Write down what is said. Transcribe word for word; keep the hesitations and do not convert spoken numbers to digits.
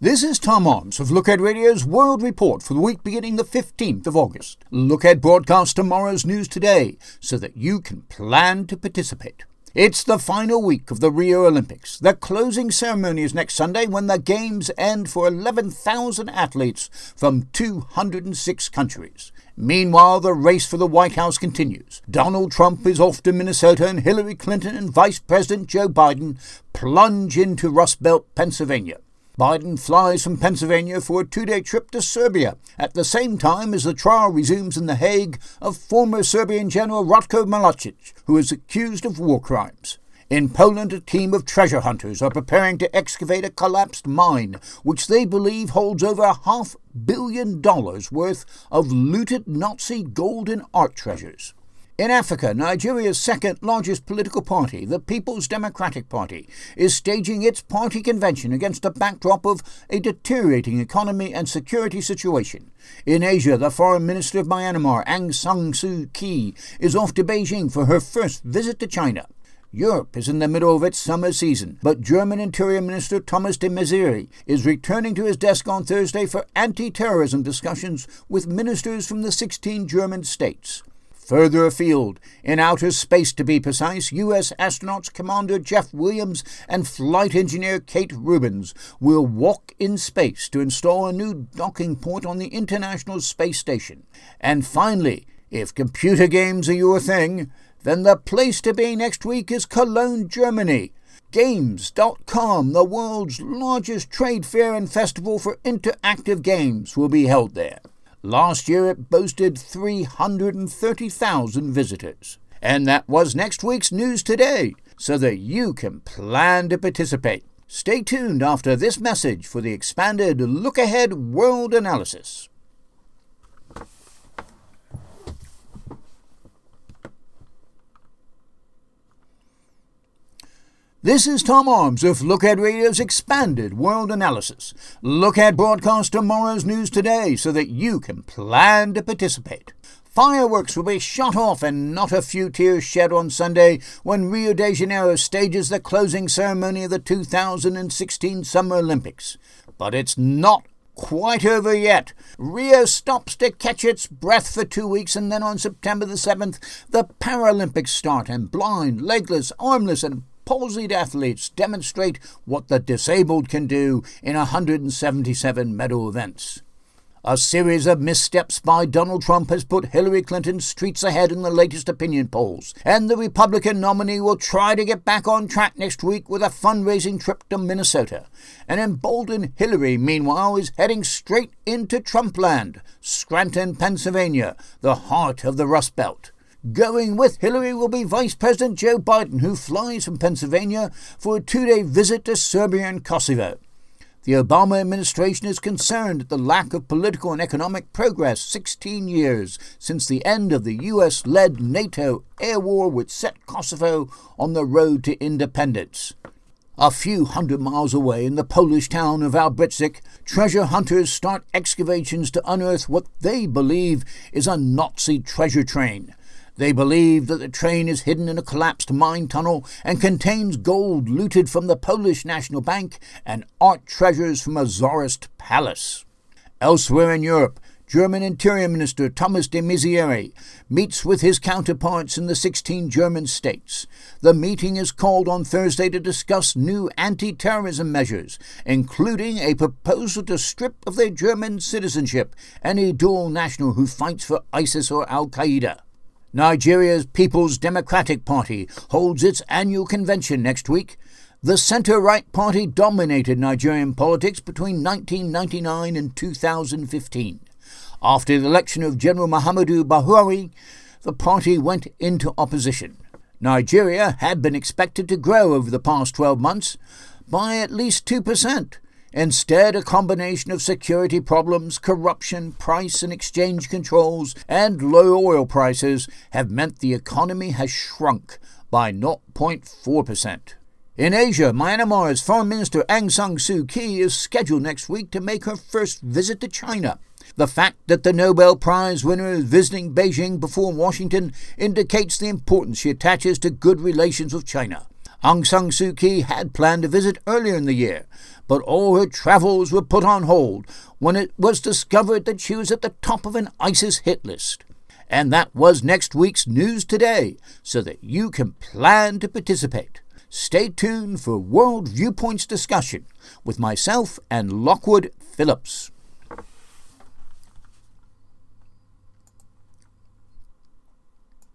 This is Tom Arms of Look Ahead Radio's World Report for the week beginning the fifteenth of August. Look Ahead broadcasts tomorrow's news today so that you can plan to participate. It's the final week of the Rio Olympics. The closing ceremony is next Sunday when the Games end for eleven thousand athletes from two hundred six countries. Meanwhile, the race for the White House continues. Donald Trump is off to Minnesota and Hillary Clinton and Vice President Joe Biden plunge into Rust Belt, Pennsylvania. Biden flies from Pennsylvania for a two-day trip to Serbia at the same time as the trial resumes in The Hague of former Serbian General Ratko Mladic, who is accused of war crimes. In Poland, a team of treasure hunters are preparing to excavate a collapsed mine, which they believe holds over a half billion dollars worth of looted Nazi gold and art treasures. In Africa, Nigeria's second largest political party, the People's Democratic Party, is staging its party convention against a backdrop of a deteriorating economy and security situation. In Asia, the Foreign Minister of Myanmar, Aung San Suu Kyi, is off to Beijing for her first visit to China. Europe is in the middle of its summer season, but German Interior Minister Thomas de Maizière is returning to his desk on Thursday for anti-terrorism discussions with ministers from the sixteen German states. Further afield, in outer space to be precise, U S astronauts Commander Jeff Williams and flight engineer Kate Rubins will walk in space to install a new docking port on the International Space Station. And finally, if computer games are your thing, then the place to be next week is Cologne, Germany. Games dot com, the world's largest trade fair and festival for interactive games, will be held there. Last year it boasted three hundred thirty thousand visitors. And that was next week's news today, so that you can plan to participate. Stay tuned after this message for the expanded Look Ahead World Analysis. This is Tom Arms of Look Ahead Radio's expanded world analysis. Look Ahead broadcasts tomorrow's news today so that you can plan to participate. Fireworks will be shot off and not a few tears shed on Sunday when Rio de Janeiro stages the closing ceremony of the two thousand sixteen Summer Olympics. But it's not quite over yet. Rio stops to catch its breath for two weeks and then on September the seventh, the Paralympics start and blind, legless, armless and palsied athletes demonstrate what the disabled can do in one hundred seventy-seven medal events. A series of missteps by Donald Trump has put Hillary Clinton streets ahead in the latest opinion polls, and the Republican nominee will try to get back on track next week with a fundraising trip to Minnesota. An emboldened Hillary, meanwhile, is heading straight into Trumpland, Scranton, Pennsylvania, the heart of the Rust Belt. Going with Hillary will be Vice President Joe Biden, who flies from Pennsylvania for a two-day visit to Serbia and Kosovo. The Obama administration is concerned at the lack of political and economic progress sixteen years since the end of the U S-led NATO air war which set Kosovo on the road to independence. A few hundred miles away in the Polish town of Albrecht, treasure hunters start excavations to unearth what they believe is a Nazi treasure train. They believe that the train is hidden in a collapsed mine tunnel and contains gold looted from the Polish National Bank and art treasures from a Tsarist palace. Elsewhere in Europe, German Interior Minister Thomas de Maizière meets with his counterparts in the sixteen German states. The meeting is called on Thursday to discuss new anti-terrorism measures, including a proposal to strip of their German citizenship any dual national who fights for ISIS or Al-Qaeda. Nigeria's People's Democratic Party holds its annual convention next week. The centre-right party dominated Nigerian politics between nineteen ninety-nine and two thousand fifteen. After the election of General Muhammadu Buhari, the party went into opposition. Nigeria had been expected to grow over the past twelve months by at least two percent. Instead, a combination of security problems, corruption, price and exchange controls, and low oil prices have meant the economy has shrunk by zero point four percent. In Asia, Myanmar's Foreign Minister Aung San Suu Kyi is scheduled next week to make her first visit to China. The fact that the Nobel Prize winner is visiting Beijing before Washington indicates the importance she attaches to good relations with China. Aung San Suu Kyi had planned to visit earlier in the year, but all her travels were put on hold when it was discovered that she was at the top of an ISIS hit list. And that was next week's News Today, so that you can plan to participate. Stay tuned for World Viewpoints discussion with myself and Lockwood Phillips.